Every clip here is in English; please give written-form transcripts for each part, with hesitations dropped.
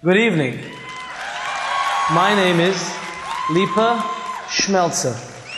Good evening. My name is Lipa Schmelzer.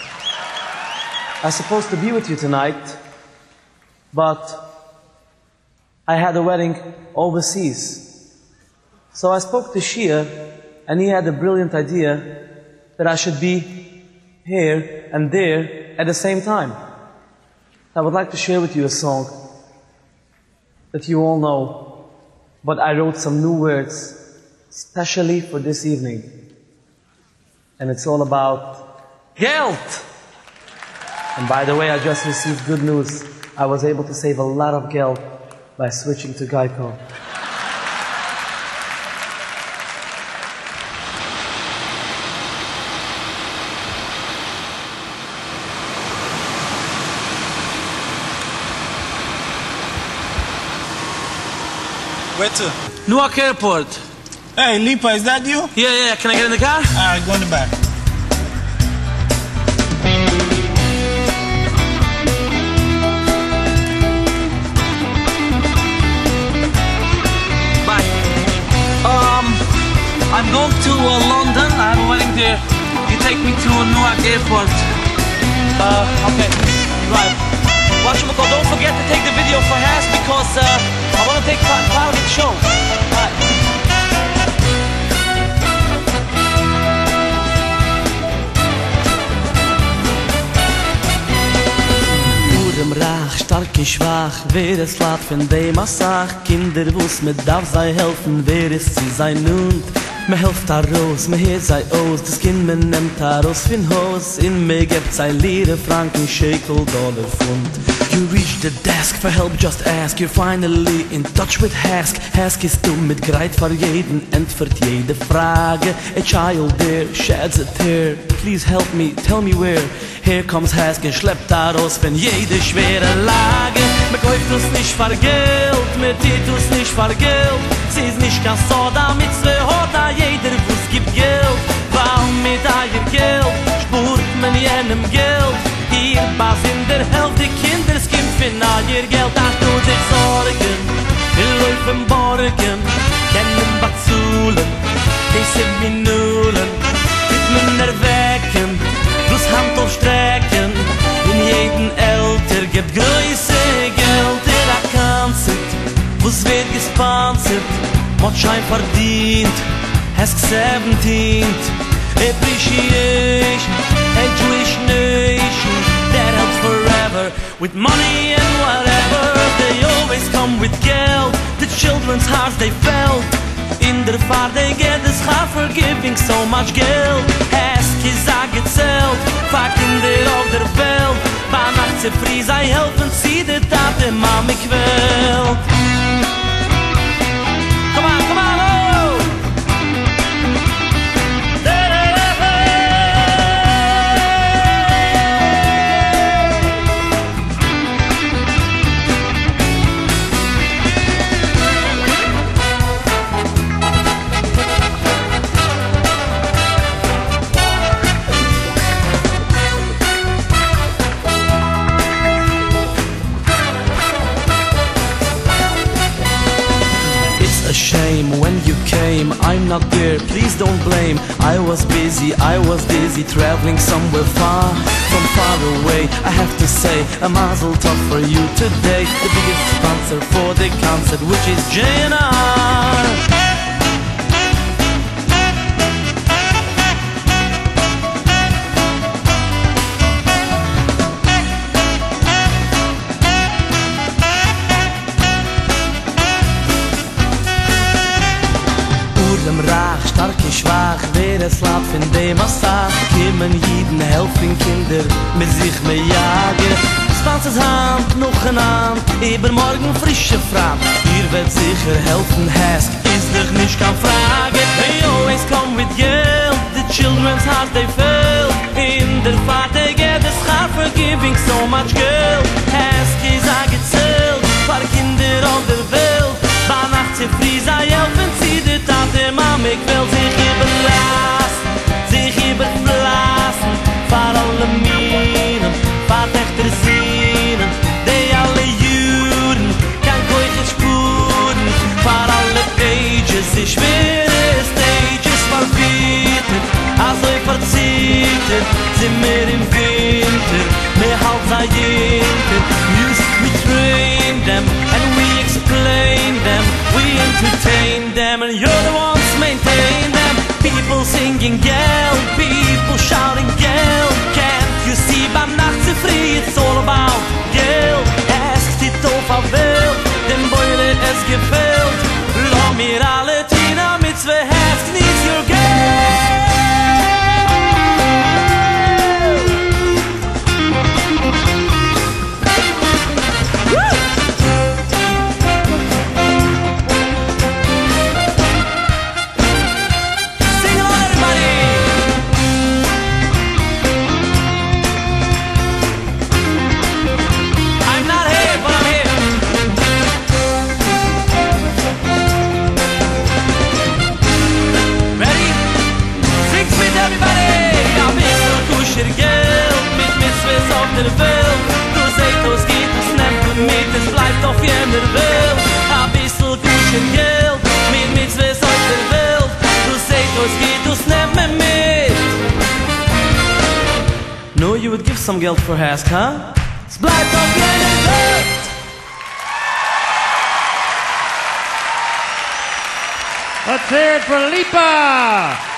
I was supposed to be with you tonight, but I had a wedding overseas. So I spoke to Shia, and he had a brilliant idea that I should be here and there at the same time. I would like to share with you a song that you all know, but I wrote some new words especially for this evening. And it's all about Geld! And by the way, I just received good news. I was able to save a lot of Geld by switching to Geico. Where to? Newark Airport. Hey, Lipa, is that you? Yeah. Can I get in the car? Alright, go in the back. Bye. I'm going to London. I have a wedding there. You take me to Newark Airport. Okay. Right. Watch him go. Don't forget to take the video for Haas because I want to take part of the show. Bye. Rach, stark und schwach, wer es lässt von dem Assach. Kinder, wo's mit darf sei helfen, wer ist sie sein Hund? Me helft da raus, me heert sei aus, das Kind me nimmt da raus fin Haus. In me gibt sei Lire, Franken, Shekel, Dollar, Pfund. You reach the desk for help, just ask. You're finally in touch with Hask. Hask ist du mit Greit für jeden, entfert jede Frage. A child there sheds a tear. Please help me, tell me where. Here comes Hask und schleppt da raus von jede schwere Lage. Me kauft uns nicht für Geld, me tät uns nicht für Geld. Sie ist nicht ganz so, damit sie hat da jeder, wo's gibt Geld. Weil mit eier Geld spurt man jenem Geld. Ihr Bass in der Hälfte, die Kinder skimpfen all ihr Geld. Ach, du dich sorgen, wir laufen borgen, kennen Batzulen, diese Minuten, mit Männer wecken, bloß Hand aufstrecken, in jeden Älter gibt größe Geld. Der Akkanzit, wo's wird gesponsert, mod Schein verdient, Hask 17th, appreciation, and Jewish nation that helps forever with money and whatever. They always come with Geld, the children's hearts they felt. In der Fahrt they get the schar for giving so much Geld. Hask is a gezählt, fuck in der auf der Welt. Bei Nacht zu früh sei helfen, sie der Tate Mami quält. Come on, come on, oh! Shame when you came, I'm not there, please don't blame. I was busy, I was dizzy, traveling somewhere far from far away. I have to say, a mazel tov for you today. The biggest sponsor for the concert, which is JNR. Rach, stark und schwach, wer es lässt von dem Assach. Kimmen jeden helfen Kinder, mit sich me jagen. Sponsors Hand, noch eine Hand, übermorgen frische Fragen. Ihr werdet sicher helfen, Hask, ist doch nicht keine Frage. They always come with Geld, the children's hearts they fail. In der Fahrt they get the schar for giving so much Geld. Hask ist a gezählt, für Kinder auf der Welt. Bei Nacht zu früh sei helfen, sie der Tate Mami, ich will sich überlassen, sich überblasen, für alle Minen, für Töchter Sinnen, die alle Juden, kein Keuche Spuren, für alle Ages, ich will verfietet, also verzietet, sind wir im Winter, mehr halt sei Jinter. Music, we train them, and we explain them, we entertain them, and you're the ones maintain them. People singing Geld, people shouting Geld. Can't you see, beim Nachtseefree, it's all about Geld. Ask die Tofa Welt, dem Beule es gefällt. Lass mir alle Tina mit zwei Herzen, needs your Geld. Der Welt, du seht, es geht, es nimmt mit, es bleibt auf jener Welt. Ein bisschen Kuschen Geld, mit Zweiß auf der Welt. Du seht, es geht, es nimmt mit. No, you would give some Geld for Hask, huh? Es bleibt auf jener Welt. Let's hear it for Lipa!